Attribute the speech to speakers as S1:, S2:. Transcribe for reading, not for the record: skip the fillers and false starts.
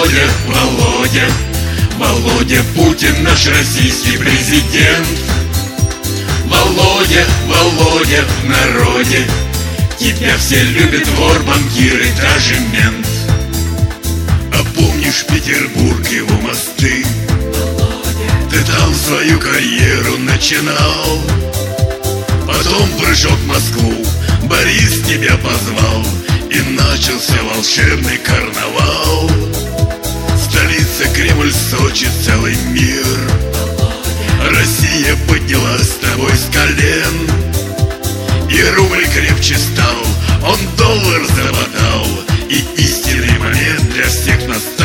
S1: Володя, Володя, Володя Путин, наш российский президент. Володя, Володя, в народе тебя все любят, вор, банкир и даже мент. А помнишь Петербург, его мосты? Ты там свою карьеру начинал. Потом прыжок в Москву, Борис тебя позвал, и начался волшебный карнавал. Столица, Кремль, Сочи, целый мир. Россия поднялась с тобой с колен. И рубль крепче стал, он доллар забодал, и истинный момент для всех настал.